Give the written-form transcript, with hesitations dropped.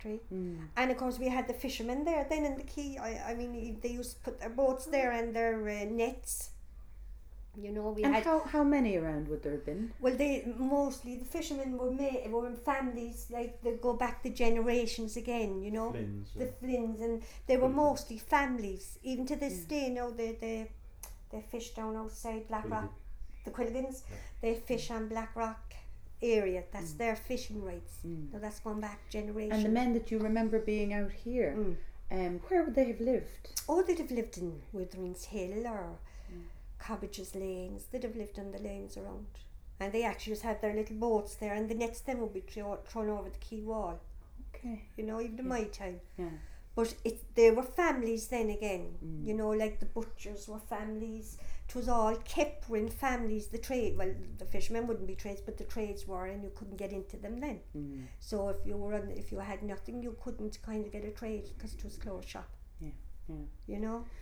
factory. And of course we had the fishermen there then in the quay. I mean, they used to put their boats there and their nets. You know, we and had. how many around would there have been? Well, mostly the fishermen were in families, like they go back the generations again. You know, the Flynns, and they were mostly families. Even to this day, you know, they fish down outside Blackrock, the Quilligans. They fish on Blackrock area. That's their fishing rights. So that's gone back generations. And the men that you remember being out here, where would they have lived? Oh, they'd have lived in Witherings Hill or Cabbages Lanes. They'd have lived on the lanes around. And they actually just had their little boats there, and the nets then would be thrown over the quay wall. Okay. You know, even in my time. Yeah. But they were families then again. You know, like the butchers were families. It was all kept in families. The trade, well, the fishermen wouldn't be trades, but the trades were, and you couldn't get into them then. So if you had nothing, you couldn't kind of get a trade because it was closed shop. Yeah. You know.